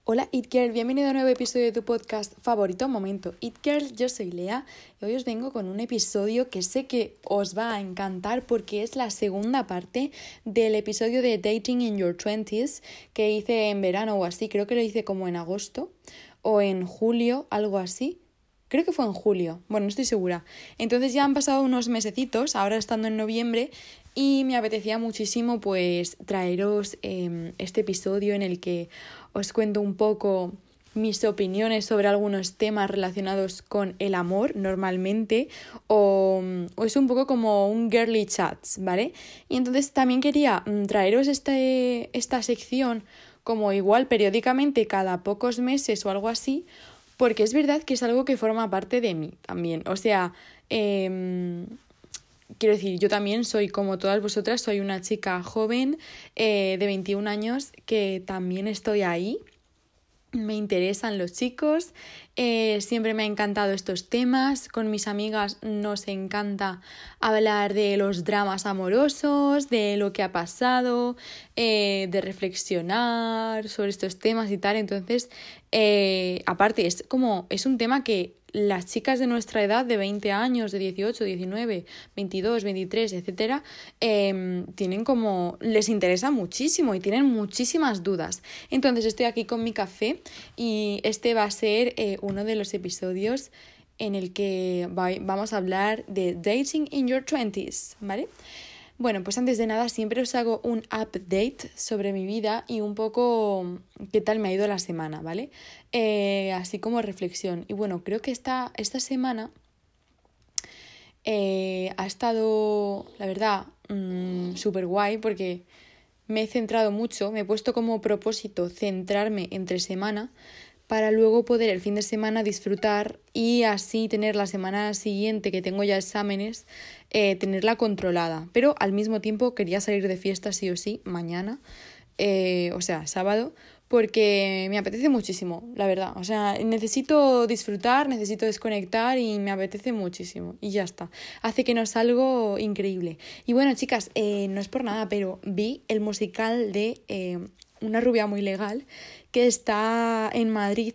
Hola It Girl, bienvenido a un nuevo episodio de tu podcast favorito, Momento It Girl. Yo soy Lea y hoy os vengo con un episodio que sé que os va a encantar porque es la segunda parte del episodio de Dating in Your 20s que hice en verano o así. Creo que lo hice como en agosto o en julio, algo así. Creo que fue en julio, bueno, no estoy segura. Entonces ya han pasado unos mesecitos, ahora estando en noviembre, y me apetecía muchísimo pues traeros este episodio en el que os cuento un poco mis opiniones sobre algunos temas relacionados con el amor normalmente o es un poco como un girly chats, ¿vale? Y entonces también quería traeros esta sección como igual periódicamente cada pocos meses o algo así, porque es verdad que es algo que forma parte de mí también. O sea, quiero decir, yo también soy como todas vosotras, soy una chica joven de 21 años que también estoy ahí. Me interesan los chicos, siempre me ha encantado estos temas, con mis amigas nos encanta hablar de los dramas amorosos, de lo que ha pasado, de reflexionar sobre estos temas y tal. Entonces, aparte, es un tema que las chicas de nuestra edad, de 20 años, de 18, 19, 22, 23, etcétera, tienen como, les interesa muchísimo y tienen muchísimas dudas. Entonces estoy aquí con mi café y este va a ser uno de los episodios en el que vamos a hablar de Dating in Your 20s, ¿vale? Bueno, pues antes de nada siempre os hago un update sobre mi vida y un poco qué tal me ha ido la semana, ¿vale? Así como reflexión. Y bueno, creo que esta semana ha estado, la verdad, súper guay porque me he centrado mucho, me he puesto como propósito centrarme entre semana para luego poder el fin de semana disfrutar y así tener la semana siguiente, que tengo ya exámenes, tenerla controlada. Pero al mismo tiempo quería salir de fiesta sí o sí mañana, o sea, sábado, porque me apetece muchísimo, la verdad. O sea, necesito disfrutar, necesito desconectar y me apetece muchísimo. Y ya está. Hace que nos salga increíble. Y bueno, chicas, no es por nada, pero vi el musical de Una rubia muy legal, que está en Madrid,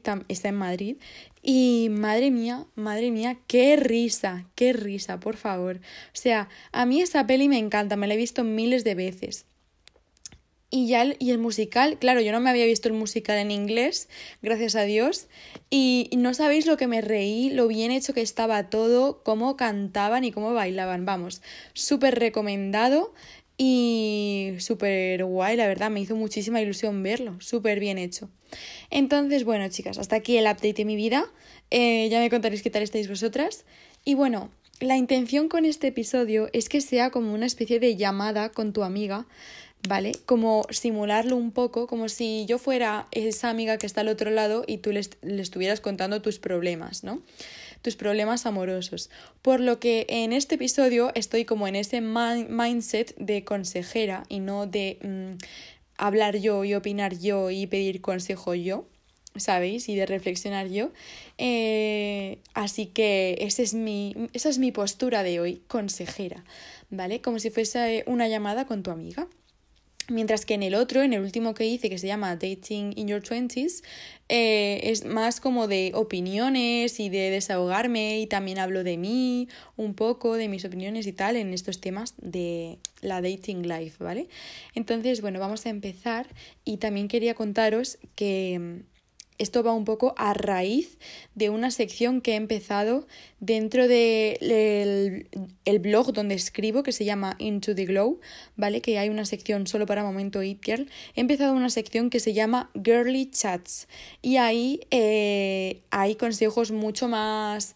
y madre mía, qué risa, por favor. O sea, a mí esa peli me encanta, me la he visto miles de veces. Y el musical, claro, yo no me había visto el musical en inglés, gracias a Dios, y no sabéis lo que me reí, lo bien hecho que estaba todo, cómo cantaban y cómo bailaban, vamos, súper recomendado y súper guay, la verdad, me hizo muchísima ilusión verlo, súper bien hecho. Entonces, bueno, chicas, hasta aquí el update de mi vida, ya me contaréis qué tal estáis vosotras, y bueno, la intención con este episodio es que sea como una especie de llamada con tu amiga, ¿vale? Como simularlo un poco, como si yo fuera esa amiga que está al otro lado y tú le estuvieras contando tus problemas, ¿no? Tus problemas amorosos. Por lo que en este episodio estoy como en ese mindset de consejera y no de hablar yo y opinar yo y pedir consejo yo, ¿sabéis? Y de reflexionar yo. Así que esa es mi postura de hoy, consejera, ¿vale? Como si fuese una llamada con tu amiga. Mientras que en el último que hice, que se llama Dating in Your 20s, es más como de opiniones y de desahogarme, y también hablo de mí, un poco de mis opiniones y tal en estos temas de la dating life, ¿vale? Entonces, bueno, vamos a empezar y también quería contaros que esto va un poco a raíz de una sección que he empezado dentro del blog donde escribo, que se llama Into the Glow, ¿vale? Que hay una sección solo para Momento It Girl. He empezado una sección que se llama Girly Chats y ahí hay consejos mucho más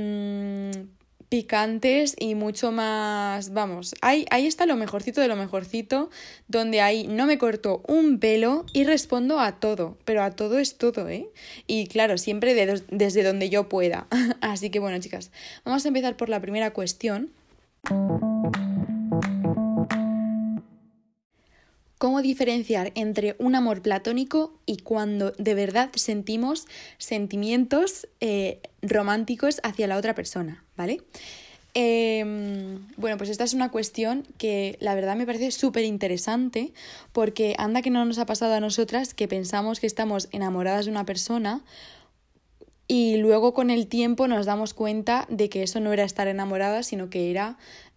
picantes y mucho más, vamos, ahí está lo mejorcito de lo mejorcito, donde ahí no me corto un pelo y respondo a todo, pero a todo es todo, ¿eh? Y claro, siempre desde donde yo pueda. Así que bueno, chicas, vamos a empezar por la primera cuestión. ¿Cómo diferenciar entre un amor platónico y cuando de verdad sentimos sentimientos románticos hacia la otra persona, ¿vale? Bueno, pues esta es una cuestión que la verdad me parece súper interesante porque anda que no nos ha pasado a nosotras que pensamos que estamos enamoradas de una persona y luego con el tiempo nos damos cuenta de que eso no era estar enamorada, sino que era,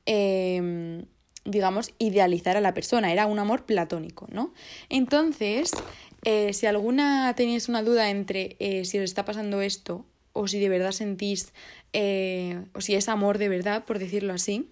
digamos, idealizar a la persona, era un amor platónico, ¿no? Entonces, si alguna tenéis una duda entre si os está pasando esto o si de verdad sentís, o si es amor de verdad, por decirlo así,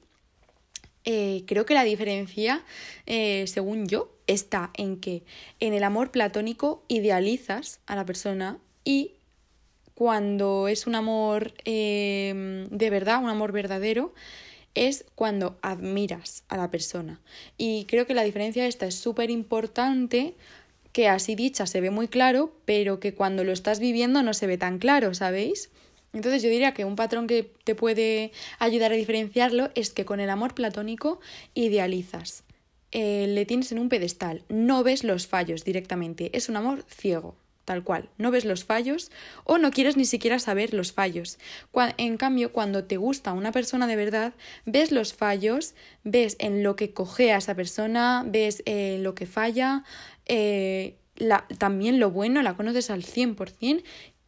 creo que la diferencia, según yo, está en que en el amor platónico idealizas a la persona y cuando es un amor de verdad, un amor verdadero, es cuando admiras a la persona. Y creo que la diferencia esta es súper importante, que así dicha se ve muy claro, pero que cuando lo estás viviendo no se ve tan claro, ¿sabéis? Entonces yo diría que un patrón que te puede ayudar a diferenciarlo es que con el amor platónico idealizas, le tienes en un pedestal, no ves los fallos directamente, es un amor ciego. Tal cual, no ves los fallos o no quieres ni siquiera saber los fallos. En cambio, cuando te gusta una persona de verdad, ves los fallos, ves en lo que cojea esa persona, ves lo que falla, también lo bueno, la conoces al 100%,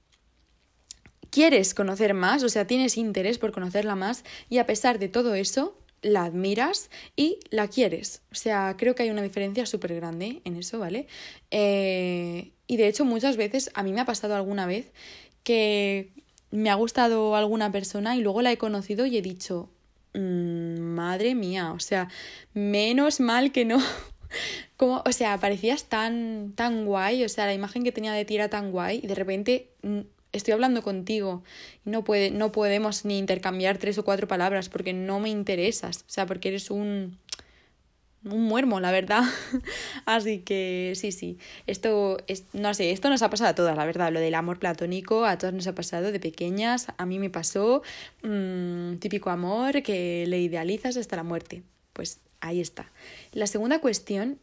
quieres conocer más, o sea, tienes interés por conocerla más y a pesar de todo eso, la admiras y la quieres. O sea, creo que hay una diferencia súper grande en eso, ¿vale? Y de hecho muchas veces, a mí me ha pasado alguna vez que me ha gustado alguna persona y luego la he conocido y he dicho, madre mía, o sea, menos mal que no. Como, o sea, parecías tan guay, o sea, la imagen que tenía de ti era tan guay y de repente estoy hablando contigo y no podemos ni intercambiar 3 o 4 palabras porque no me interesas, o sea, porque eres un muermo, la verdad. Así que sí, no sé, esto nos ha pasado a todas, la verdad, lo del amor platónico, a todas nos ha pasado de pequeñas, a mí me pasó, típico amor que le idealizas hasta la muerte, pues ahí está. La segunda cuestión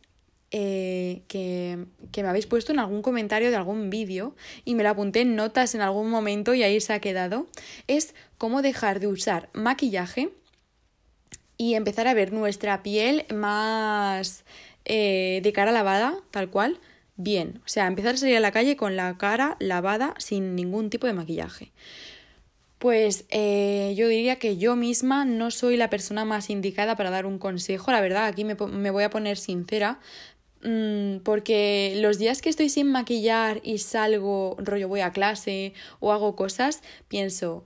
que me habéis puesto en algún comentario de algún vídeo y me lo apunté en notas en algún momento y ahí se ha quedado, es cómo dejar de usar maquillaje y empezar a ver nuestra piel más de cara lavada, tal cual, bien. O sea, empezar a salir a la calle con la cara lavada sin ningún tipo de maquillaje. Pues yo diría que yo misma no soy la persona más indicada para dar un consejo. La verdad, aquí me voy a poner sincera, porque los días que estoy sin maquillar y salgo, rollo voy a clase o hago cosas, pienso,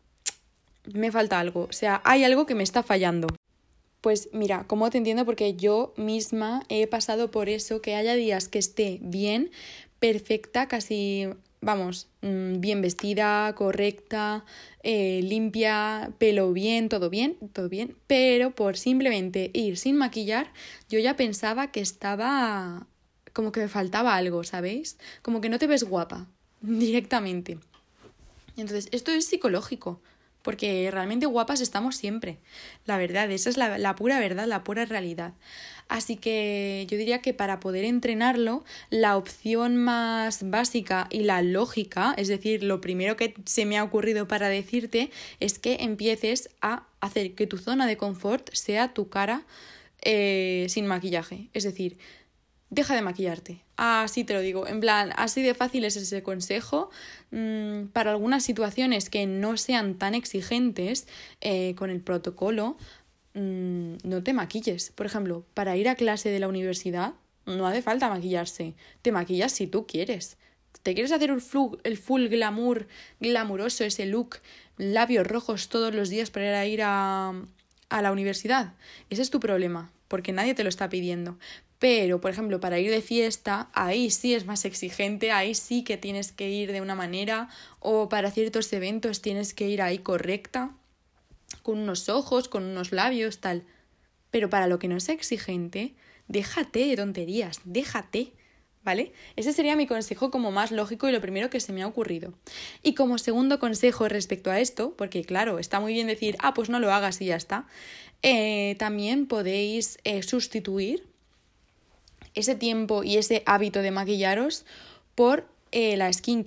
me falta algo. O sea, hay algo que me está fallando. Pues mira, como te entiendo, porque yo misma he pasado por eso, que haya días que esté bien, perfecta, casi, vamos, bien vestida, correcta, limpia, pelo bien, todo bien, pero por simplemente ir sin maquillar, yo ya pensaba que estaba, como que me faltaba algo, ¿sabéis? Como que no te ves guapa, directamente. Entonces, esto es psicológico, porque realmente guapas estamos siempre. La verdad, esa es la pura verdad, la pura realidad. Así que yo diría que para poder entrenarlo, la opción más básica y la lógica, es decir, lo primero que se me ha ocurrido para decirte, es que empieces a hacer que tu zona de confort sea tu cara sin maquillaje. Es decir, deja de maquillarte. Así te lo digo. En plan, así de fácil es ese consejo. Para algunas situaciones que no sean tan exigentes con el protocolo, no te maquilles. Por ejemplo, para ir a clase de la universidad no hace falta maquillarse. Te maquillas si tú quieres. ¿Te quieres hacer el full glamuroso, ese look, labios rojos todos los días para ir a la universidad? Ese es tu problema, porque nadie te lo está pidiendo. Pero, por ejemplo, para ir de fiesta, ahí sí es más exigente, ahí sí que tienes que ir de una manera, o para ciertos eventos tienes que ir ahí correcta, con unos ojos, con unos labios, tal. Pero para lo que no sea exigente, déjate de tonterías, déjate, ¿vale? Ese sería mi consejo como más lógico y lo primero que se me ha ocurrido. Y como segundo consejo respecto a esto, porque claro, está muy bien decir, pues no lo hagas y ya está, también podéis sustituir ese tiempo y ese hábito de maquillaros por la skincare.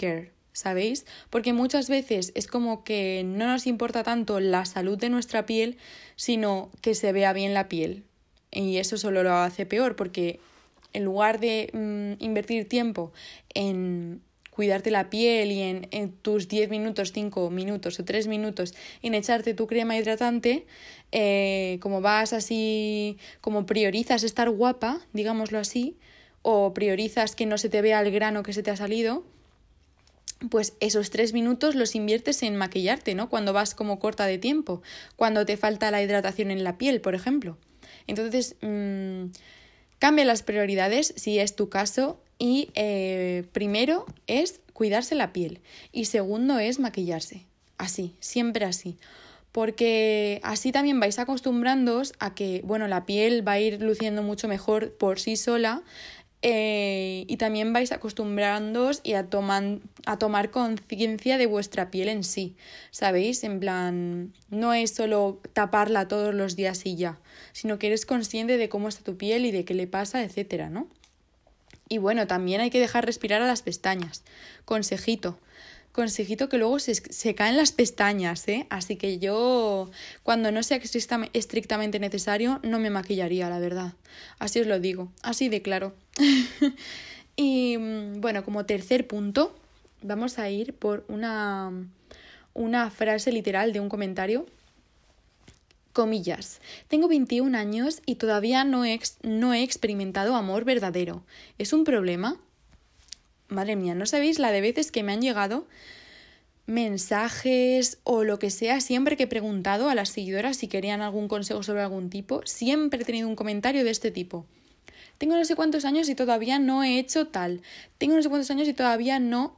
¿sabéis? Porque muchas veces es como que no nos importa tanto la salud de nuestra piel, sino que se vea bien la piel. Y eso solo lo hace peor, porque en lugar de invertir tiempo en cuidarte la piel y en tus 10 minutos, 5 minutos o 3 minutos en echarte tu crema hidratante, como vas así, como priorizas estar guapa, digámoslo así, o priorizas que no se te vea el grano que se te ha salido, pues esos 3 minutos los inviertes en maquillarte, ¿no? Cuando vas como corta de tiempo, cuando te falta la hidratación en la piel, por ejemplo. Entonces, cambia las prioridades si es tu caso y primero es cuidarse la piel y segundo es maquillarse. Así, siempre así. Porque así también vais acostumbrándoos a que, bueno, la piel va a ir luciendo mucho mejor por sí sola. Y también vais acostumbrándoos y a tomar conciencia de vuestra piel en sí, ¿sabéis? En plan, no es solo taparla todos los días y ya, sino que eres consciente de cómo está tu piel y de qué le pasa, etcétera, ¿no? Y bueno, también hay que dejar respirar a las pestañas. Consejito que luego se caen las pestañas, ¿eh? Así que yo, cuando no sea estrictamente necesario, no me maquillaría, la verdad. Así os lo digo, así de claro. Y bueno, como tercer punto, vamos a ir por una frase literal de un comentario. Comillas. Tengo 21 años y todavía no he experimentado amor verdadero. ¿Es un problema? Madre mía, no sabéis la de veces que me han llegado mensajes o lo que sea, siempre que he preguntado a las seguidoras si querían algún consejo sobre algún tipo, siempre he tenido un comentario de este tipo. Tengo no sé cuántos años y todavía no he hecho tal. Tengo no sé cuántos años y todavía no...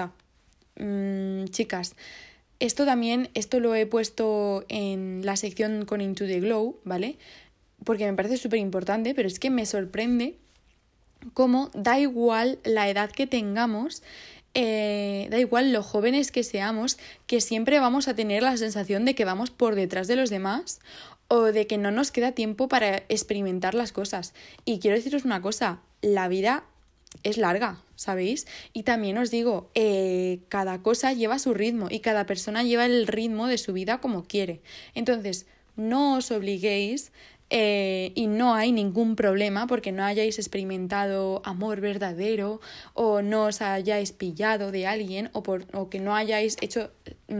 Chicas, esto lo he puesto en la sección con Into the Glow, ¿vale? Porque me parece súper importante, pero es que me sorprende cómo da igual la edad que tengamos, da igual lo jóvenes que seamos, que siempre vamos a tener la sensación de que vamos por detrás de los demás o de que no nos queda tiempo para experimentar las cosas. Y quiero deciros una cosa, la vida es larga, ¿sabéis? Y también os digo, cada cosa lleva su ritmo y cada persona lleva el ritmo de su vida como quiere. Entonces, no os obliguéis y no hay ningún problema porque no hayáis experimentado amor verdadero o no os hayáis pillado de alguien o que no hayáis hecho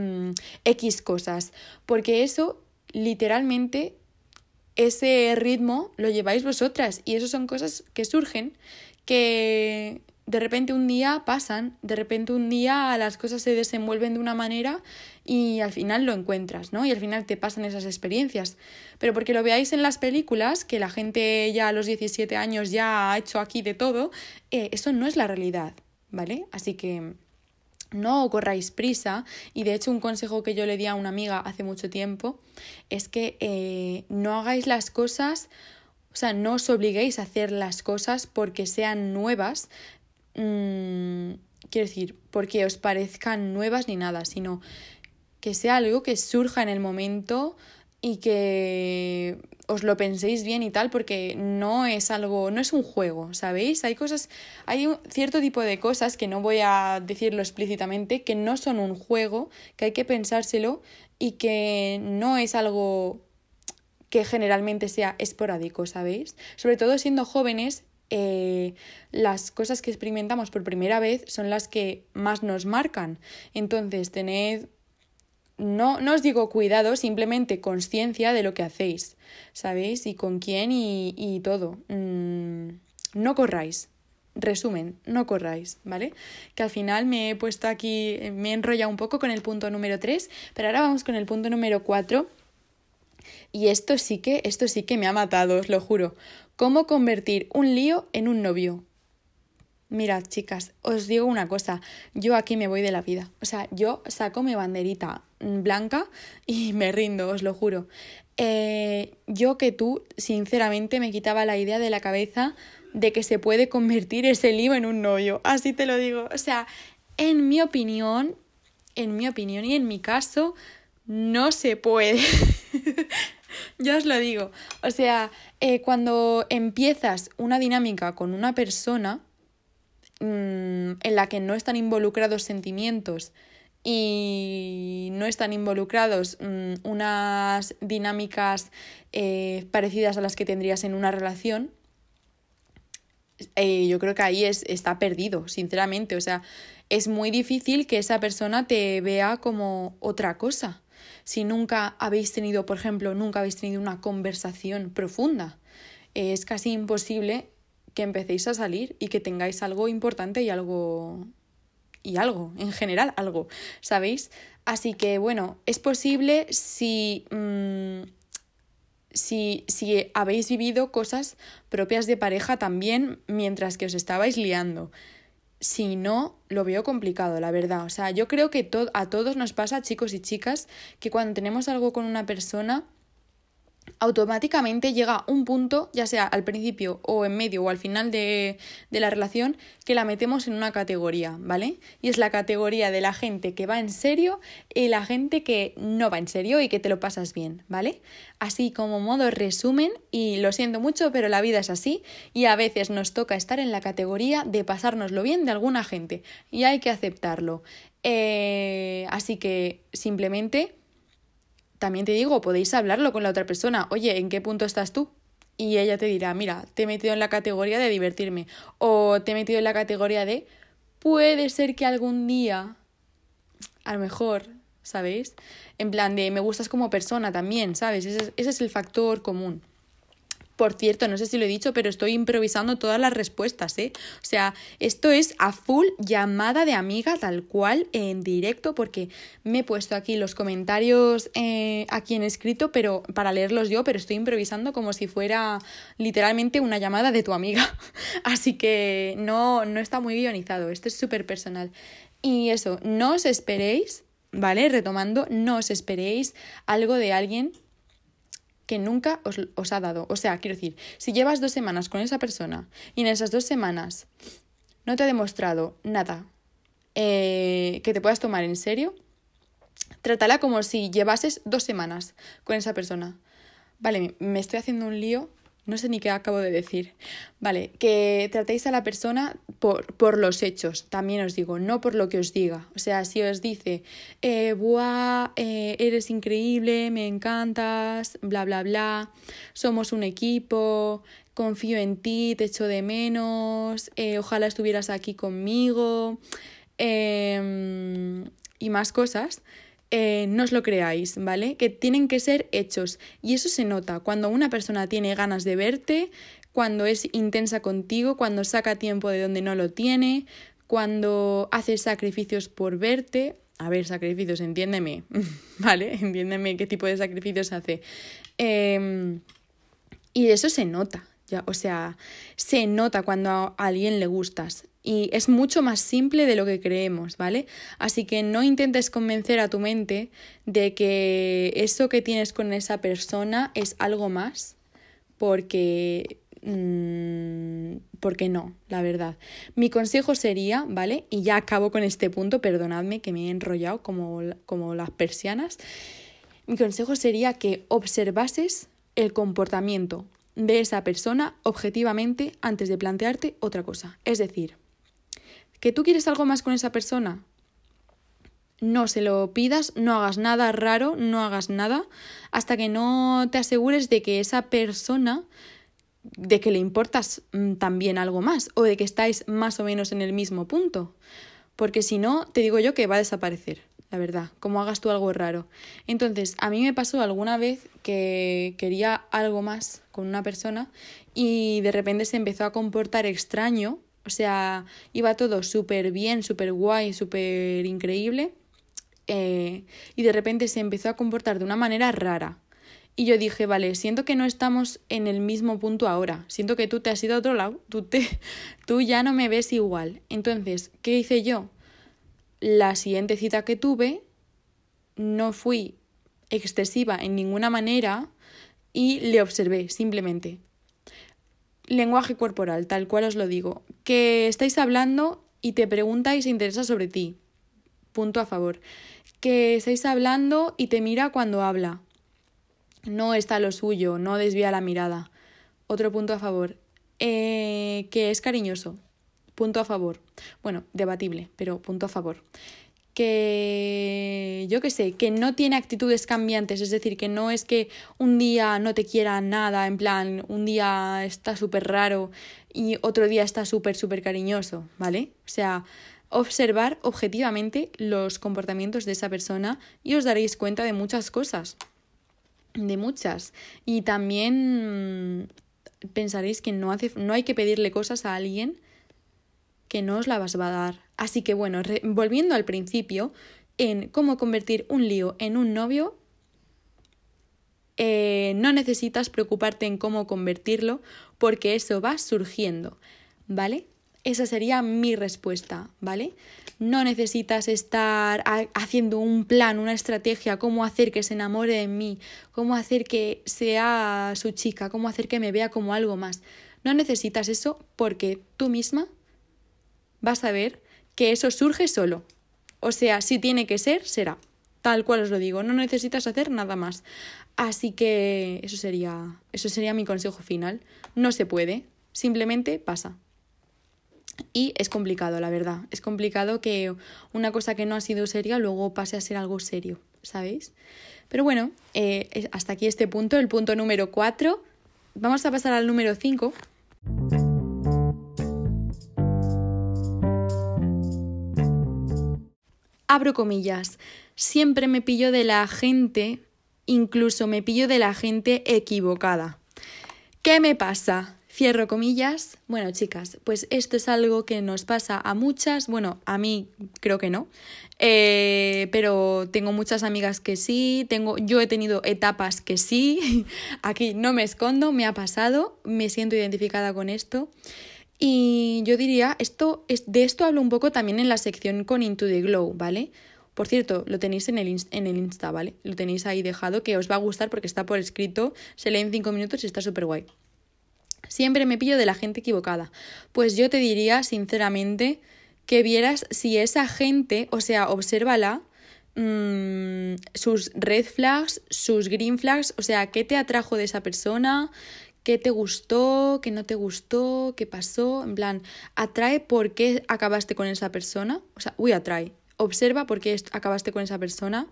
X cosas, porque eso literalmente ese ritmo lo lleváis vosotras y eso son cosas que surgen, que de repente un día pasan, de repente un día las cosas se desenvuelven de una manera y al final lo encuentras, ¿no? Y al final te pasan esas experiencias. Pero porque lo veáis en las películas, que la gente ya a los 17 años ya ha hecho aquí de todo, eso no es la realidad, ¿vale? Así que no corráis prisa y de hecho un consejo que yo le di a una amiga hace mucho tiempo es que no hagáis las cosas, o sea, no os obliguéis a hacer las cosas porque sean nuevas, quiero decir, porque os parezcan nuevas ni nada, sino que sea algo que surja en el momento y que os lo penséis bien y tal, porque no es un juego, ¿sabéis? Hay un cierto tipo de cosas, que no voy a decirlo explícitamente, que no son un juego, que hay que pensárselo y que no es algo que generalmente sea esporádico, ¿sabéis? Sobre todo siendo jóvenes, las cosas que experimentamos por primera vez son las que más nos marcan. Entonces, tened... No os digo cuidado, simplemente conciencia de lo que hacéis, ¿sabéis? Y con quién y todo. No corráis. Resumen, no corráis, ¿vale? Que al final me he puesto aquí, me he enrollado un poco con el punto número 3, pero ahora vamos con el punto número 4. Y esto sí que me ha matado, os lo juro. ¿Cómo convertir un lío en un novio? Mirad, chicas, os digo una cosa, yo aquí me voy de la vida. O sea, yo saco mi banderita blanca y me rindo, os lo juro. Yo que tú, sinceramente, me quitaba la idea de la cabeza de que se puede convertir ese lío en un novio. Así te lo digo. O sea, en mi opinión y en mi caso, no se puede. Ya os lo digo. O sea, cuando empiezas una dinámica con una persona... en la que no están involucrados sentimientos y no están involucrados unas dinámicas parecidas a las que tendrías en una relación, yo creo que ahí está perdido, sinceramente. O sea, es muy difícil que esa persona te vea como otra cosa. Si nunca habéis tenido, por ejemplo, una conversación profunda, es casi imposible que empecéis a salir y que tengáis algo importante y algo, en general algo, ¿sabéis? Así que bueno, es posible si habéis vivido cosas propias de pareja también mientras que os estabais liando. Si no, lo veo complicado, la verdad. O sea, yo creo que a todos nos pasa, chicos y chicas, que cuando tenemos algo con una persona, automáticamente llega un punto, ya sea al principio o en medio o al final de la relación, que la metemos en una categoría, ¿vale? Y es la categoría de la gente que va en serio y la gente que no va en serio y que te lo pasas bien, ¿vale? Así como modo resumen, y lo siento mucho, pero la vida es así y a veces nos toca estar en la categoría de pasárnoslo bien de alguna gente y hay que aceptarlo. Así que simplemente... También te digo, podéis hablarlo con la otra persona. Oye, ¿en qué punto estás tú? Y ella te dirá, mira, te he metido en la categoría de divertirme. O te he metido en la categoría de, puede ser que algún día, a lo mejor, ¿sabéis? En plan de, me gustas como persona también, ¿sabes? Ese es el factor común. Por cierto, no sé si lo he dicho, pero estoy improvisando todas las respuestas, ¿eh? O sea, esto es a full llamada de amiga tal cual en directo, porque me he puesto aquí los comentarios aquí en escrito pero para leerlos yo, pero estoy improvisando como si fuera literalmente una llamada de tu amiga. Así que no está muy guionizado, esto es súper personal. Y eso, no os esperéis, ¿vale? Retomando, no os esperéis algo de alguien que nunca os ha dado. O sea, quiero decir, si llevas 2 semanas con esa persona y en esas 2 semanas no te ha demostrado nada que te puedas tomar en serio, trátala como si llevases 2 semanas con esa persona. Vale, me estoy haciendo un lío, no sé ni qué acabo de decir. Vale, que tratéis a la persona por los hechos, también os digo, no por lo que os diga. O sea, si os dice, eres increíble, me encantas, bla, bla, bla, somos un equipo, confío en ti, te echo de menos, ojalá estuvieras aquí conmigo, y más cosas, no os lo creáis, ¿vale? Que tienen que ser hechos. Y eso se nota cuando una persona tiene ganas de verte, cuando es intensa contigo, cuando saca tiempo de donde no lo tiene, cuando hace sacrificios por verte. A ver, sacrificios, entiéndeme, ¿vale? Entiéndeme qué tipo de sacrificios hace. Y eso se nota, ya, o sea, se nota cuando a alguien le gustas. Y es mucho más simple de lo que creemos, ¿vale? Así que no intentes convencer a tu mente de que eso que tienes con esa persona es algo más, porque no, la verdad. Mi consejo sería, ¿vale? Y ya acabo con este punto, perdonadme que me he enrollado como las persianas. Mi consejo sería que observases el comportamiento de esa persona objetivamente antes de plantearte otra cosa. Es decir, ¿que tú quieres algo más con esa persona? No se lo pidas, no hagas nada raro, no hagas nada hasta que no te asegures de que esa persona, de que le importas también algo más o de que estáis más o menos en el mismo punto. Porque si no, te digo yo que va a desaparecer, la verdad, como hagas tú algo raro. Entonces, a mí me pasó alguna vez que quería algo más con una persona y de repente se empezó a comportar extraño. O sea, iba todo súper bien, súper guay, súper increíble. Y de repente se empezó a comportar de una manera rara. Y yo dije, vale, siento que no estamos en el mismo punto ahora. Siento que tú te has ido a otro lado. Tú ya no me ves igual. Entonces, ¿qué hice yo? La siguiente cita que tuve, no fui excesiva en ninguna manera y le observé, simplemente. Lenguaje corporal, tal cual os lo digo. Que estáis hablando y te pregunta y se interesa sobre ti. Punto a favor. Que estáis hablando y te mira cuando habla. No está a lo suyo, no desvía la mirada. Otro punto a favor. Que es cariñoso. punto a favor. Bueno, debatible, pero punto a favor. Que, yo qué sé, que no tiene actitudes cambiantes, es decir, que no es que un día no te quiera nada, en plan, un día está súper raro y otro día está súper cariñoso, ¿vale? O sea, observar objetivamente los comportamientos de esa persona y os daréis cuenta de muchas cosas, de muchas. Y también pensaréis que no hay que pedirle cosas a alguien que no os la vas a dar. Así que bueno, volviendo al principio, en cómo convertir un lío en un novio, no necesitas preocuparte en cómo convertirlo porque eso va surgiendo, ¿vale? Esa sería mi respuesta, ¿vale? No necesitas estar haciendo un plan, una estrategia, cómo hacer que se enamore de mí, cómo hacer que sea su chica, cómo hacer que me vea como algo más. No necesitas eso porque tú misma vas a ver que eso surge solo. O sea, si tiene que ser, será. Tal cual os lo digo, no necesitas hacer nada más. Así que eso sería mi consejo final. No se puede, simplemente pasa. Y es complicado, la verdad. Es complicado que una cosa que no ha sido seria luego pase a ser algo serio, ¿sabéis? Pero bueno, hasta aquí este punto, el punto número 4. Vamos a pasar al número 5. Abro comillas, siempre me pillo de la gente, incluso me pillo de la gente equivocada. ¿Qué me pasa? Cierro comillas. Bueno, chicas, pues esto es algo que nos pasa a muchas, bueno, a mí creo que no, pero tengo muchas amigas que sí, yo he tenido etapas que sí, aquí no me escondo, me ha pasado, me siento identificada con esto. Y yo diría, de esto hablo un poco también en la sección con Into the Glow, ¿vale? Por cierto, lo tenéis en el Insta, ¿vale? Lo tenéis ahí dejado, que os va a gustar porque está por escrito, se lee en 5 minutos y está súper guay. Siempre me pillo de la gente equivocada. Pues yo te diría, sinceramente, que vieras si esa gente, o sea, obsérvala, sus red flags, sus green flags, o sea, qué te atrajo de esa persona, qué te gustó, qué no te gustó, qué pasó, en plan, atrae por qué acabaste con esa persona, o sea, atrae, observa por qué acabaste con esa persona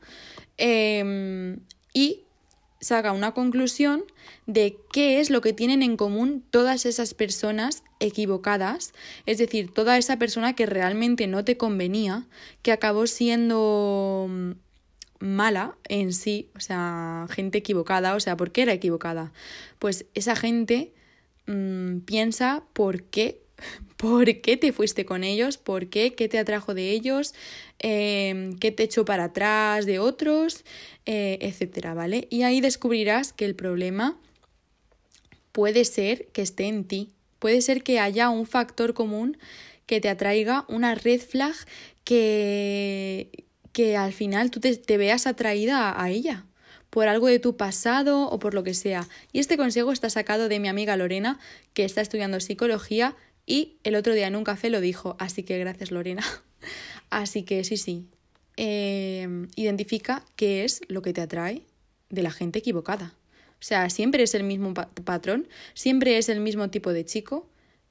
y saca una conclusión de qué es lo que tienen en común todas esas personas equivocadas, es decir, toda esa persona que realmente no te convenía, que acabó siendo mala en sí, o sea, gente equivocada, o sea, ¿por qué era equivocada? Pues esa gente piensa por qué te fuiste con ellos, qué te atrajo de ellos, qué te echó para atrás de otros, etcétera, ¿vale? Y ahí descubrirás que el problema puede ser que esté en ti, puede ser que haya un factor común que te atraiga, una red flag que al final tú te veas atraída a ella por algo de tu pasado o por lo que sea. Y este consejo está sacado de mi amiga Lorena, que está estudiando psicología y el otro día en un café lo dijo, así que gracias Lorena. Así que sí, identifica qué es lo que te atrae de la gente equivocada. O sea, siempre es el mismo patrón, siempre es el mismo tipo de chico,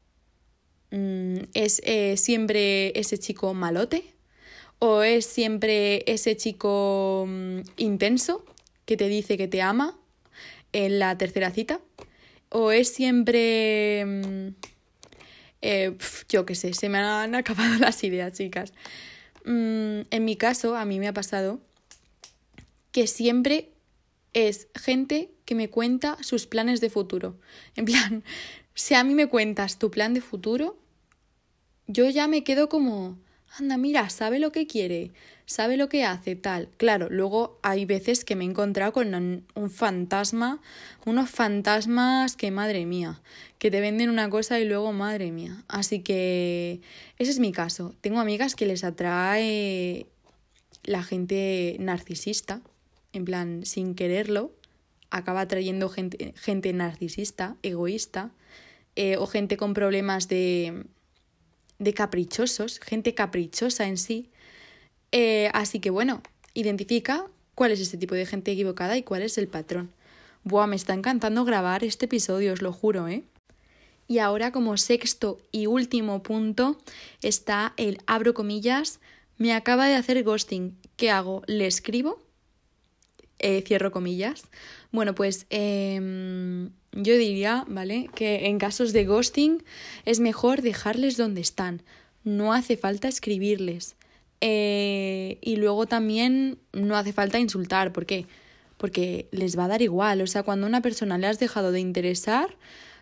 es siempre ese chico malote, o es siempre ese chico intenso que te dice que te ama en la tercera cita, o es siempre yo qué sé, se me han acabado las ideas, chicas. En mi caso, a mí me ha pasado que siempre es gente que me cuenta sus planes de futuro. En plan, si a mí me cuentas tu plan de futuro, yo ya me quedo como, anda, mira, sabe lo que quiere, sabe lo que hace, tal. Claro, luego hay veces que me he encontrado con unos fantasmas que, madre mía, que te venden una cosa y luego, madre mía. Así que ese es mi caso. Tengo amigas que les atrae la gente narcisista, en plan, sin quererlo, acaba atrayendo gente narcisista, egoísta, o gente con problemas de caprichosos, gente caprichosa en sí. Así que bueno, identifica cuál es este tipo de gente equivocada y cuál es el patrón. Buah, me está encantando grabar este episodio, os lo juro, ¿eh? Y ahora, como sexto y último punto, está el abro comillas, me acaba de hacer ghosting. ¿Qué hago? ¿Le escribo? Cierro comillas. Bueno, pues yo diría, ¿vale?, que en casos de ghosting es mejor dejarles donde están. No hace falta escribirles. Y luego también no hace falta insultar. ¿Por qué? Porque les va a dar igual. O sea, cuando a una persona le has dejado de interesar,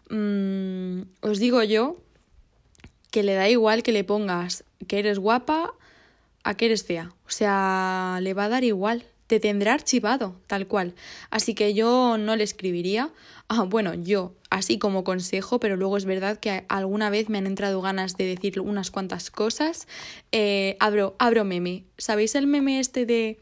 os digo yo que le da igual que le pongas que eres guapa a que eres fea. O sea, le va a dar igual. Te tendrá archivado, tal cual. Así que yo no le escribiría. Bueno, yo, así como consejo, pero luego es verdad que alguna vez me han entrado ganas de decir unas cuantas cosas. Abro meme. ¿Sabéis el meme este de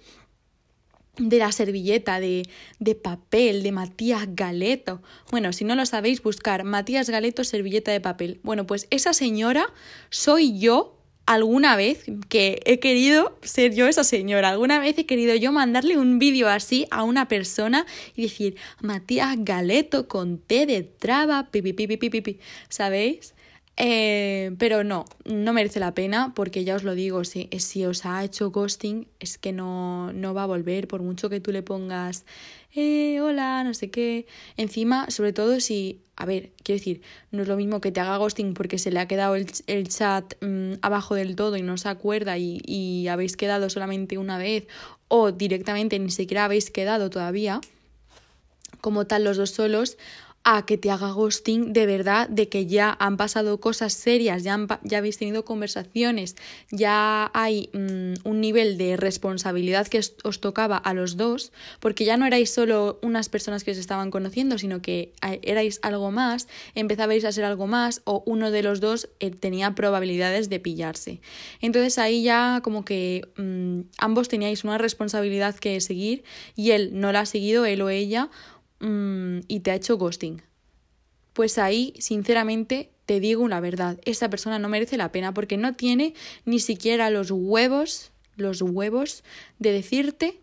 la servilleta de papel de Matías Galeto? Bueno, si no lo sabéis, buscar Matías Galeto servilleta de papel. Bueno, pues esa señora soy yo. Alguna vez que he querido ser yo esa señora, alguna vez he querido yo mandarle un vídeo así a una persona y decir Matías Galeto con T de traba, pipi, ¿sabéis? Pero no merece la pena porque ya os lo digo, si os ha hecho ghosting es que no va a volver, por mucho que tú le pongas hola, no sé qué. Encima, sobre todo si, a ver, quiero decir, no es lo mismo que te haga ghosting porque se le ha quedado el chat abajo del todo y no se acuerda y habéis quedado solamente una vez o directamente ni siquiera habéis quedado todavía, como tal los dos solos, a que te haga ghosting de verdad, de que ya han pasado cosas serias, ya habéis tenido conversaciones, ya hay un nivel de responsabilidad que os tocaba a los dos, porque ya no erais solo unas personas que os estaban conociendo, sino que erais algo más, empezabais a ser algo más, o uno de los dos tenía probabilidades de pillarse. Entonces ahí ya como que ambos teníais una responsabilidad que seguir y él no la ha seguido, él o ella, y te ha hecho ghosting. Pues ahí, sinceramente, te digo la verdad, esa persona no merece la pena porque no tiene ni siquiera los huevos de decirte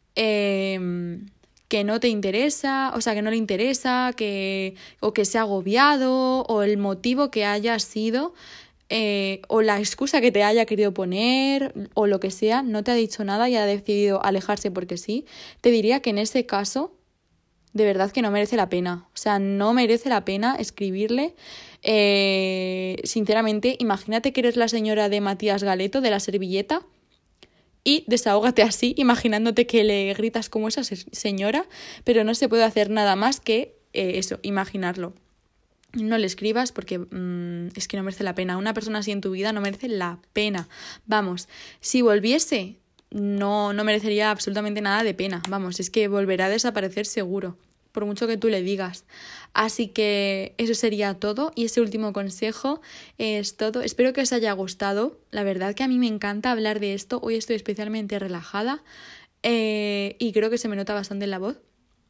que no te interesa, o sea, que no le interesa, o que se ha agobiado, o el motivo que haya sido, o la excusa que te haya querido poner, o lo que sea, no te ha dicho nada y ha decidido alejarse porque sí. Te diría que en ese caso de verdad que no merece la pena. O sea, no merece la pena escribirle. Sinceramente, imagínate que eres la señora de Matías Galeto, de la servilleta, y desahógate así, imaginándote que le gritas como esa señora, pero no se puede hacer nada más que eso, imaginarlo. No le escribas porque es que no merece la pena. Una persona así en tu vida no merece la pena. Vamos, si volviese, no merecería absolutamente nada de pena. Vamos, es que volverá a desaparecer seguro, por mucho que tú le digas. Así que eso sería todo y ese último consejo es todo. Espero que os haya gustado. La verdad que a mí me encanta hablar de esto. Hoy estoy especialmente relajada y creo que se me nota bastante en la voz.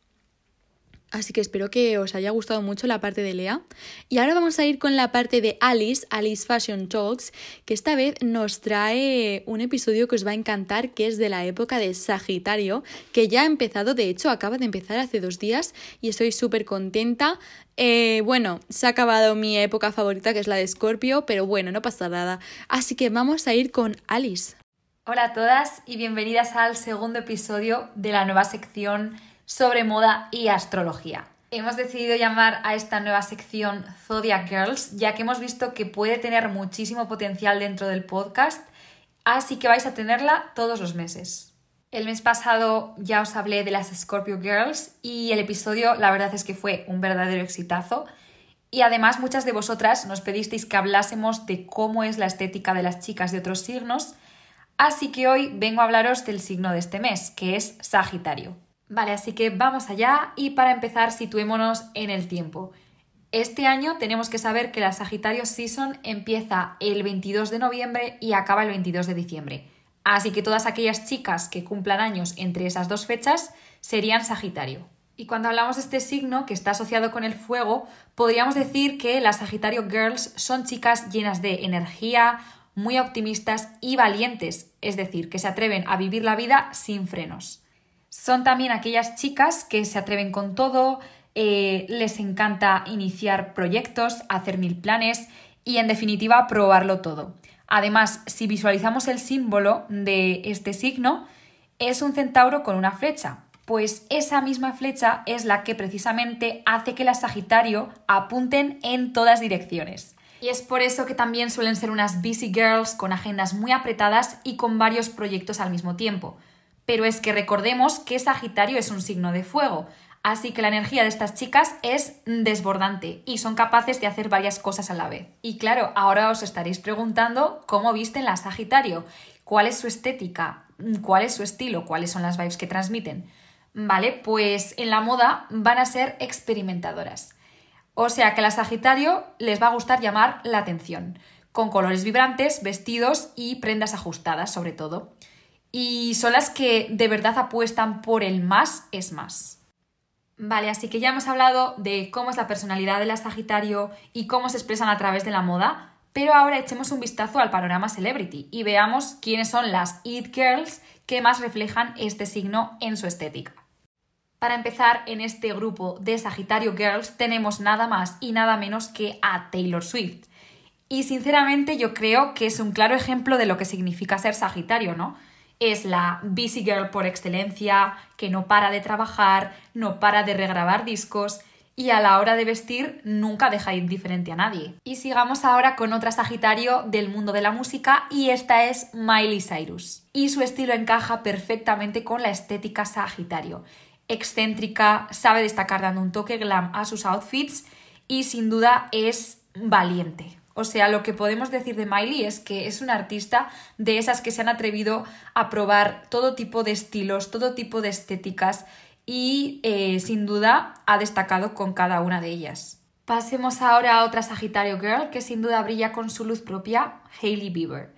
Así que espero que os haya gustado mucho la parte de Lea. Y ahora vamos a ir con la parte de Alice Fashion Talks, que esta vez nos trae un episodio que os va a encantar, que es de la época de Sagitario, que ya ha empezado, de hecho acaba de empezar hace 2 días y estoy súper contenta. Bueno, se ha acabado mi época favorita, que es la de Escorpio, pero bueno, no pasa nada. Así que vamos a ir con Alice. Hola a todas y bienvenidas al segundo episodio de la nueva sección sobre moda y astrología. Hemos decidido llamar a esta nueva sección Zodiac Girls, ya que hemos visto que puede tener muchísimo potencial dentro del podcast, así que vais a tenerla todos los meses. El mes pasado ya os hablé de las Scorpio Girls y el episodio la verdad es que fue un verdadero exitazo. Y además muchas de vosotras nos pedisteis que hablásemos de cómo es la estética de las chicas de otros signos, así que hoy vengo a hablaros del signo de este mes, que es Sagitario. Vale, así que vamos allá y para empezar situémonos en el tiempo. Este año tenemos que saber que la Sagitario Season empieza el 22 de noviembre y acaba el 22 de diciembre. Así que todas aquellas chicas que cumplan años entre esas dos fechas serían Sagitario. Y cuando hablamos de este signo que está asociado con el fuego, podríamos decir que las Sagitario Girls son chicas llenas de energía, muy optimistas y valientes, es decir, que se atreven a vivir la vida sin frenos. Son también aquellas chicas que se atreven con todo, les encanta iniciar proyectos, hacer 1000 planes y en definitiva probarlo todo. Además, si visualizamos el símbolo de este signo, es un centauro con una flecha. Pues esa misma flecha es la que precisamente hace que las Sagitario apunten en todas direcciones. Y es por eso que también suelen ser unas busy girls con agendas muy apretadas y con varios proyectos al mismo tiempo. Pero es que recordemos que Sagitario es un signo de fuego, así que la energía de estas chicas es desbordante y son capaces de hacer varias cosas a la vez. Y claro, ahora os estaréis preguntando cómo visten las Sagitario, cuál es su estética, cuál es su estilo, cuáles son las vibes que transmiten. Vale, pues en la moda van a ser experimentadoras. O sea que a las Sagitario les va a gustar llamar la atención, con colores vibrantes, vestidos y prendas ajustadas sobre todo. Y son las que de verdad apuestan por el más es más. Vale, así que ya hemos hablado de cómo es la personalidad de la Sagitario y cómo se expresan a través de la moda, pero ahora echemos un vistazo al panorama celebrity y veamos quiénes son las It Girls que más reflejan este signo en su estética. Para empezar, en este grupo de Sagitario Girls tenemos nada más y nada menos que a Taylor Swift. Y sinceramente yo creo que es un claro ejemplo de lo que significa ser Sagitario, ¿no? Es la busy girl por excelencia, que no para de trabajar, no para de regrabar discos y a la hora de vestir nunca deja indiferente a nadie. Y sigamos ahora con otra Sagitario del mundo de la música y esta es Miley Cyrus. Y su estilo encaja perfectamente con la estética Sagitario. Excéntrica, sabe destacar dando un toque glam a sus outfits y sin duda es valiente. O sea, lo que podemos decir de Miley es que es una artista de esas que se han atrevido a probar todo tipo de estilos, todo tipo de estéticas y sin duda ha destacado con cada una de ellas. Pasemos ahora a otra Sagitario Girl que sin duda brilla con su luz propia, Hailey Bieber.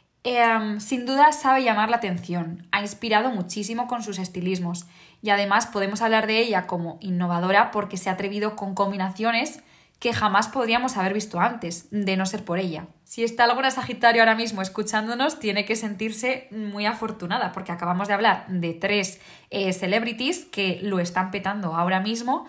Sin duda sabe llamar la atención, ha inspirado muchísimo con sus estilismos y además podemos hablar de ella como innovadora porque se ha atrevido con combinaciones que jamás podríamos haber visto antes, de no ser por ella. Si está alguna Sagitario ahora mismo escuchándonos, tiene que sentirse muy afortunada, porque acabamos de hablar de 3 celebrities que lo están petando ahora mismo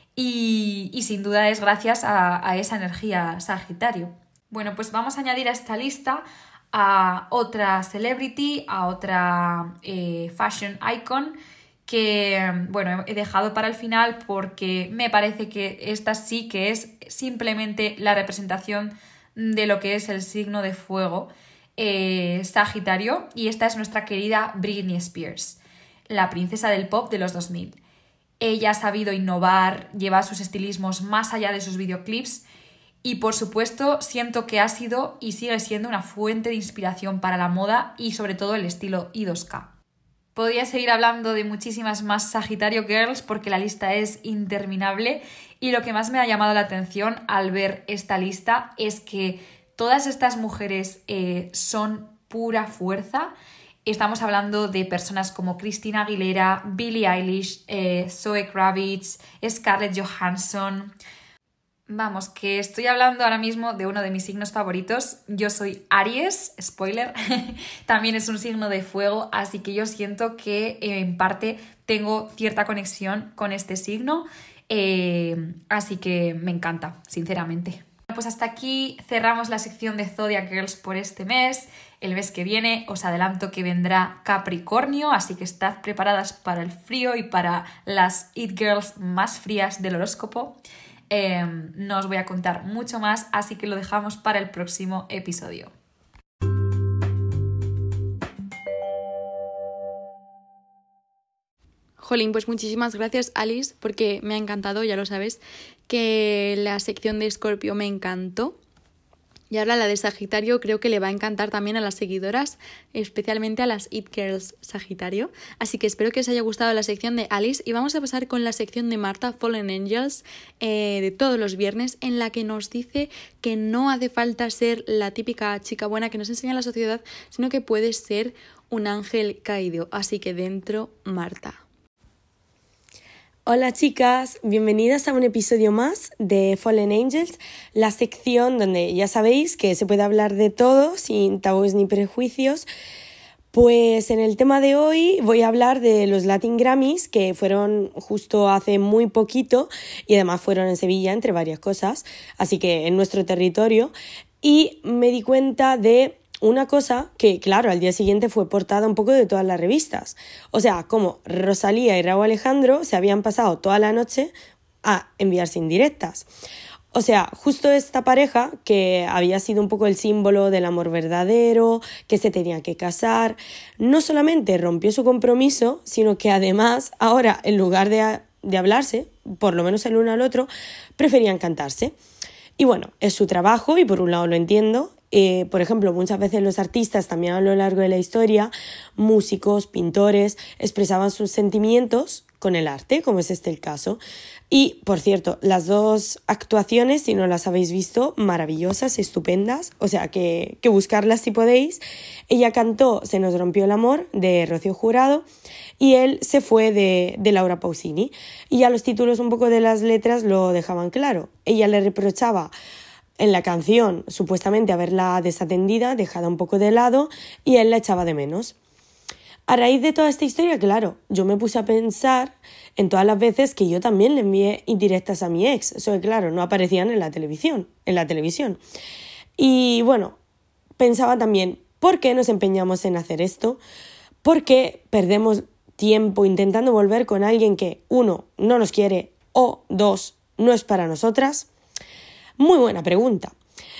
y sin duda es gracias a esa energía Sagitario. Bueno, pues vamos a añadir a esta lista a otra celebrity, a otra fashion icon, que bueno, he dejado para el final porque me parece que esta sí que es simplemente la representación de lo que es el signo de fuego Sagitario, y esta es nuestra querida Britney Spears, la princesa del pop de los 2000. Ella ha sabido innovar, llevar sus estilismos más allá de sus videoclips y por supuesto siento que ha sido y sigue siendo una fuente de inspiración para la moda y sobre todo el estilo I2K. Podría seguir hablando de muchísimas más Sagitario Girls porque la lista es interminable y lo que más me ha llamado la atención al ver esta lista es que todas estas mujeres son pura fuerza. Estamos hablando de personas como Christina Aguilera, Billie Eilish, Zoe Kravitz, Scarlett Johansson. Vamos, que estoy hablando ahora mismo de uno de mis signos favoritos. Yo soy Aries, spoiler, también es un signo de fuego, así que yo siento que en parte tengo cierta conexión con este signo, así que me encanta, sinceramente. Pues hasta aquí cerramos la sección de Zodiac Girls por este mes. El mes que viene os adelanto que vendrá Capricornio, así que estad preparadas para el frío y para las It Girls más frías del horóscopo. No os voy a contar mucho más, así que lo dejamos para el próximo episodio. Jolín, pues muchísimas gracias, Alice, porque me ha encantado, ya lo sabes, que la sección de Escorpio me encantó. Y ahora la de Sagitario creo que le va a encantar también a las seguidoras, especialmente a las It Girls Sagitario. Así que espero que os haya gustado la sección de Alice y vamos a pasar con la sección de Marta, Fallen Angels, de todos los viernes, en la que nos dice que no hace falta ser la típica chica buena que nos enseña la sociedad, sino que puedes ser un ángel caído. Así que dentro, Marta. Hola chicas, bienvenidas a un episodio más de Fallen Angels, la sección donde ya sabéis que se puede hablar de todo sin tabúes ni prejuicios, Pues en el tema de hoy voy a hablar de los Latin Grammys, que fueron justo hace muy poquito y además fueron en Sevilla, entre varias cosas, así que en nuestro territorio, y me di cuenta de una cosa que, claro, al día siguiente fue portada un poco de todas las revistas. O sea, como Rosalía y Rauw Alejandro se habían pasado toda la noche a enviarse indirectas. O sea, justo esta pareja que había sido un poco el símbolo del amor verdadero, que se tenía que casar, no solamente rompió su compromiso, sino que además ahora en lugar de hablarse, por lo menos el uno al otro, preferían cantarse. Y bueno, es su trabajo y por un lado lo entiendo. Por ejemplo, muchas veces los artistas también a lo largo de la historia, músicos, pintores, expresaban sus sentimientos con el arte, como es este el caso. Y, por cierto, las dos actuaciones, si no las habéis visto, maravillosas, estupendas, o sea, que buscarlas si podéis. Ella cantó Se nos rompió el amor, de Rocío Jurado, y él Se fue, de Laura Pausini. Y ya los títulos un poco de las letras lo dejaban claro. Ella le reprochaba en la canción, supuestamente, haberla desatendida, dejada un poco de lado, y él la echaba de menos. A raíz de toda esta historia, claro, yo me puse a pensar en todas las veces que yo también le envié indirectas a mi ex. Eso, claro, no aparecían en la televisión. Y bueno, pensaba también, ¿por qué nos empeñamos en hacer esto? ¿Por qué perdemos tiempo intentando volver con alguien que, 1, no nos quiere o 2, no es para nosotras? Muy buena pregunta.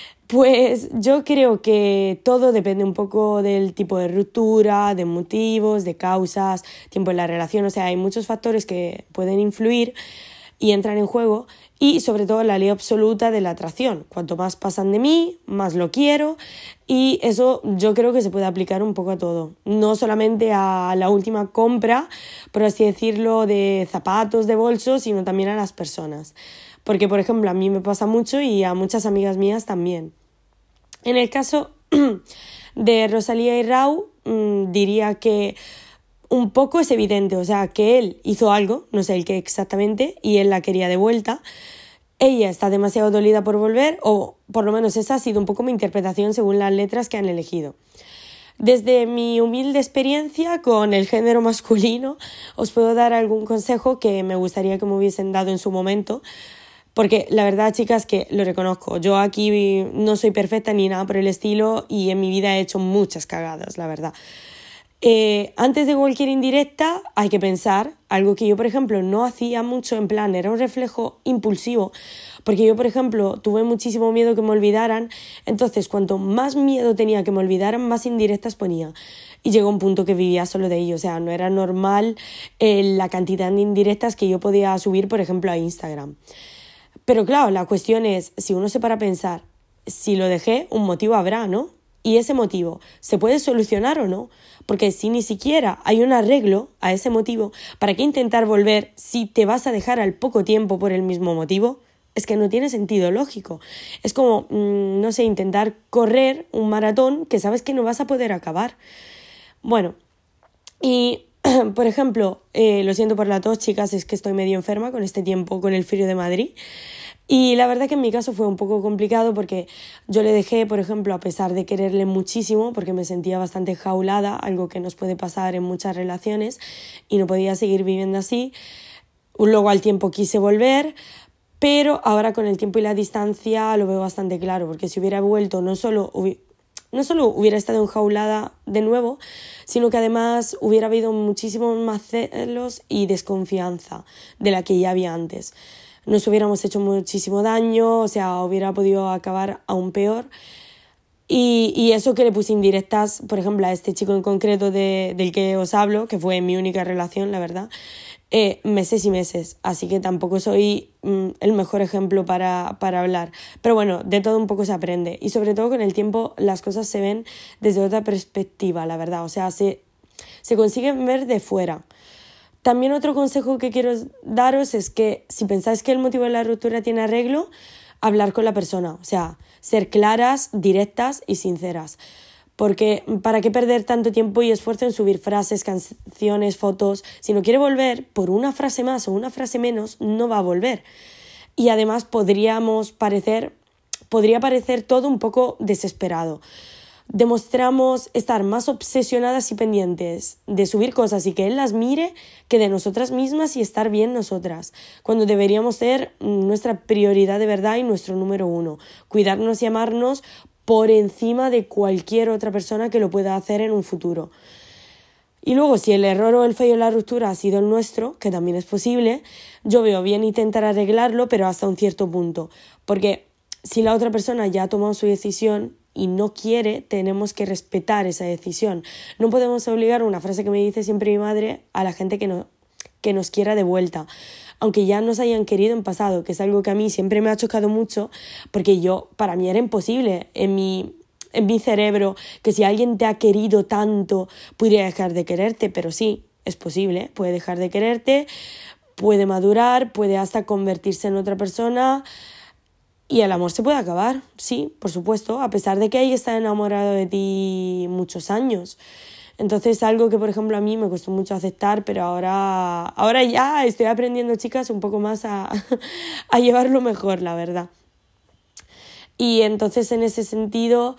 Pues yo creo que todo depende un poco del tipo de ruptura, de motivos, de causas, tiempo en la relación. O sea, hay muchos factores que pueden influir y entran en juego, y sobre todo la ley absoluta de la atracción. Cuanto más pasan de mí, más lo quiero, y eso yo creo que se puede aplicar un poco a todo. No solamente a la última compra, por así decirlo, de zapatos, de bolsos, sino también a las personas. Porque, por ejemplo, a mí me pasa mucho y a muchas amigas mías también. En el caso de Rosalía y Rauw, diría que un poco es evidente, o sea, que él hizo algo, no sé el qué exactamente, y él la quería de vuelta. Ella está demasiado dolida por volver, o por lo menos esa ha sido un poco mi interpretación según las letras que han elegido. Desde mi humilde experiencia con el género masculino, os puedo dar algún consejo que me gustaría que me hubiesen dado en su momento. Porque la verdad, chicas, que lo reconozco, yo aquí no soy perfecta ni nada por el estilo y en mi vida he hecho muchas cagadas, la verdad. Antes de cualquier indirecta hay que pensar, algo que yo, por ejemplo, no hacía mucho, en plan, era un reflejo impulsivo, porque yo, por ejemplo, tuve muchísimo miedo que me olvidaran, entonces cuanto más miedo tenía que me olvidaran, más indirectas ponía. Y llegó un punto que vivía solo de ello, o sea, no era normal la cantidad de indirectas que yo podía subir, por ejemplo, a Instagram. Pero claro, la cuestión es, si uno se para a pensar, si lo dejé, un motivo habrá, ¿no? Y ese motivo, ¿se puede solucionar o no? Porque si ni siquiera hay un arreglo a ese motivo, ¿para qué intentar volver si te vas a dejar al poco tiempo por el mismo motivo? Es que no tiene sentido lógico. Es como, no sé, intentar correr un maratón que sabes que no vas a poder acabar. Bueno, y por ejemplo, lo siento por la tos, chicas, es que estoy medio enferma con este tiempo, con el frío de Madrid. Y la verdad que en mi caso fue un poco complicado porque yo le dejé, por ejemplo, a pesar de quererle muchísimo, porque me sentía bastante jaulada, algo que nos puede pasar en muchas relaciones, y no podía seguir viviendo así. Luego al tiempo quise volver, pero ahora con el tiempo y la distancia lo veo bastante claro, porque si hubiera vuelto no solo hubiera estado enjaulada de nuevo, sino que además hubiera habido muchísimos más celos y desconfianza de la que ya había antes. Nos hubiéramos hecho muchísimo daño, o sea, hubiera podido acabar aún peor. Y eso que le puse indirectas, por ejemplo, a este chico en concreto del que os hablo, que fue mi única relación, la verdad, meses y meses. Así que tampoco soy el mejor ejemplo para hablar. Pero bueno, de todo un poco se aprende. Y sobre todo con el tiempo las cosas se ven desde otra perspectiva, la verdad. O sea, se consiguen ver de fuera. También otro consejo que quiero daros es que si pensáis que el motivo de la ruptura tiene arreglo, hablar con la persona, o sea, ser claras, directas y sinceras. Porque ¿para qué perder tanto tiempo y esfuerzo en subir frases, canciones, fotos? Si no quiere volver, por una frase más o una frase menos, no va a volver. Y además podría parecer todo un poco desesperado. demostramos estar más obsesionadas y pendientes de subir cosas y que él las mire que de nosotras mismas y estar bien nosotras, cuando deberíamos ser nuestra prioridad de verdad y nuestro número 1, cuidarnos y amarnos por encima de cualquier otra persona que lo pueda hacer en un futuro. Y luego, si el error o el fallo de la ruptura ha sido el nuestro, que también es posible, yo veo bien intentar arreglarlo, pero hasta un cierto punto. Porque si la otra persona ya ha tomado su decisión y no quiere, tenemos que respetar esa decisión. No podemos obligar, una frase que me dice siempre mi madre, a la gente que nos quiera de vuelta, aunque ya nos hayan querido en pasado, que es algo que a mí siempre me ha chocado mucho, porque para mí era imposible en mi cerebro que si alguien te ha querido tanto pudiera dejar de quererte, pero sí, es posible, puede dejar de quererte, puede madurar, puede hasta convertirse en otra persona y el amor se puede acabar, sí, por supuesto, a pesar de que ella está enamorado de ti muchos años. Entonces, algo que, por ejemplo, a mí me costó mucho aceptar, pero ahora ya estoy aprendiendo, chicas, un poco más a llevarlo mejor, la verdad. Y entonces, en ese sentido,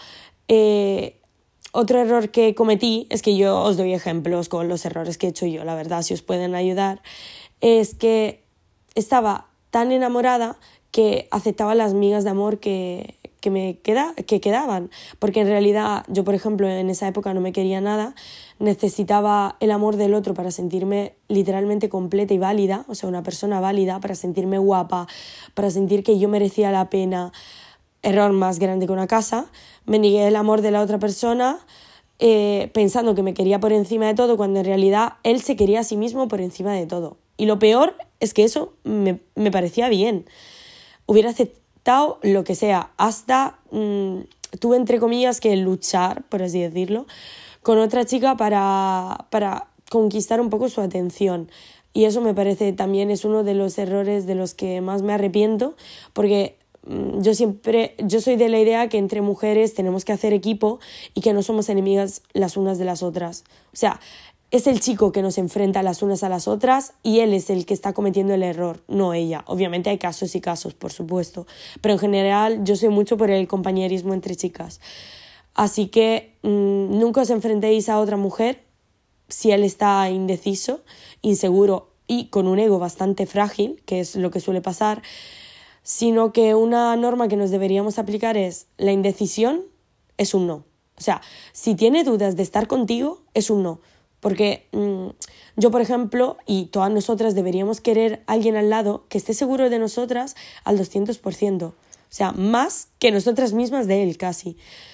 otro error que cometí, es que yo os doy ejemplos con los errores que he hecho yo, la verdad, si os pueden ayudar, es que estaba tan enamorada que aceptaba las migas de amor que quedaban, porque en realidad yo, por ejemplo, en esa época no me quería nada, necesitaba el amor del otro para sentirme literalmente completa y válida, o sea, una persona válida, para sentirme guapa, para sentir que yo merecía la pena. Error más grande que una casa, me negué el amor de la otra persona pensando que me quería por encima de todo, cuando en realidad él se quería a sí mismo por encima de todo. Y lo peor es que eso me parecía bien. Hubiera aceptado lo que sea, hasta tuve entre comillas que luchar, por así decirlo, con otra chica para conquistar un poco su atención. Y eso me parece también es uno de los errores de los que más me arrepiento, porque yo soy de la idea que entre mujeres tenemos que hacer equipo y que no somos enemigas las unas de las otras. O sea, es el chico que nos enfrenta las unas a las otras y él es el que está cometiendo el error, no ella. Obviamente hay casos y casos, por supuesto, pero en general yo soy mucho por el compañerismo entre chicas. Así que nunca os enfrentéis a otra mujer si él está indeciso, inseguro y con un ego bastante frágil, que es lo que suele pasar, sino que una norma que nos deberíamos aplicar es la indecisión es un no. O sea, si tiene dudas de estar contigo, es un no. Porque yo, por ejemplo, y todas nosotras deberíamos querer a alguien al lado que esté seguro de nosotras al 200%. O sea, más que nosotras mismas de él casi.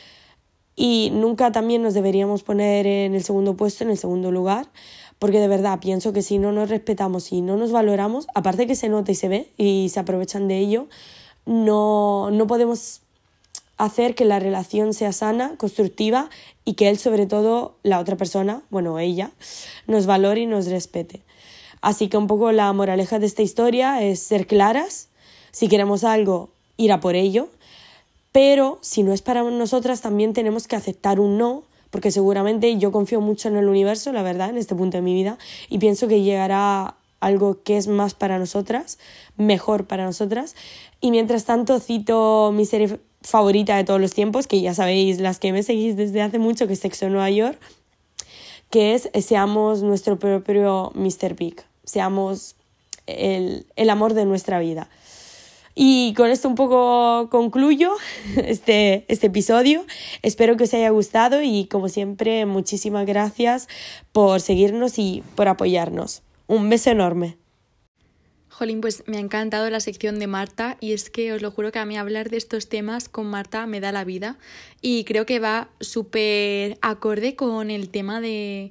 Y nunca también nos deberíamos poner en el segundo puesto, en el segundo lugar, porque de verdad pienso que si no nos respetamos y no nos valoramos, aparte que se nota y se ve y se aprovechan de ello, no podemos hacer que la relación sea sana, constructiva y que él, sobre todo, la otra persona, bueno, ella, nos valore y nos respete. Así que un poco la moraleja de esta historia es ser claras, si queremos algo, ir a por ello, pero si no es para nosotras también tenemos que aceptar un no, porque seguramente yo confío mucho en el universo, la verdad, en este punto de mi vida, y pienso que llegará algo que es más para nosotras, mejor para nosotras. Y mientras tanto cito mi serie favorita de todos los tiempos, que ya sabéis las que me seguís desde hace mucho, que es Sexo en Nueva York, que es seamos nuestro propio Mr. Big, seamos el amor de nuestra vida. Y con esto un poco concluyo este episodio. Espero que os haya gustado y, como siempre, muchísimas gracias por seguirnos y por apoyarnos. Un beso enorme. Jolín, pues me ha encantado la sección de Marta y es que os lo juro que a mí hablar de estos temas con Marta me da la vida y creo que va súper acorde con el tema de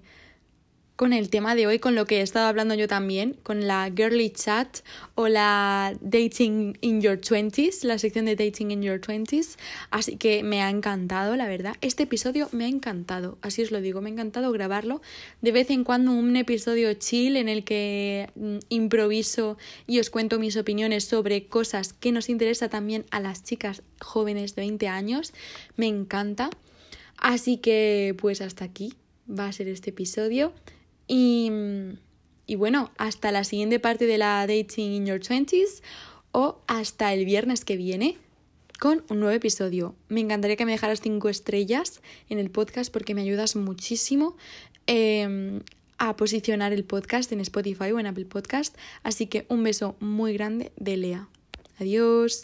hoy, con lo que he estado hablando yo también, con la Girly Chat o la Dating in Your 20s, la sección de Dating in Your 20s, así que me ha encantado, la verdad. Este episodio me ha encantado, así os lo digo, me ha encantado grabarlo. De vez en cuando un episodio chill en el que improviso y os cuento mis opiniones sobre cosas que nos interesa también a las chicas jóvenes de 20 años, me encanta. Así que pues hasta aquí va a ser este episodio. Y bueno, hasta la siguiente parte de la Dating in Your 20s o hasta el viernes que viene con un nuevo episodio. Me encantaría que me dejaras 5 estrellas en el podcast porque me ayudas muchísimo a posicionar el podcast en Spotify o en Apple Podcast. Así que un beso muy grande de Lea. Adiós.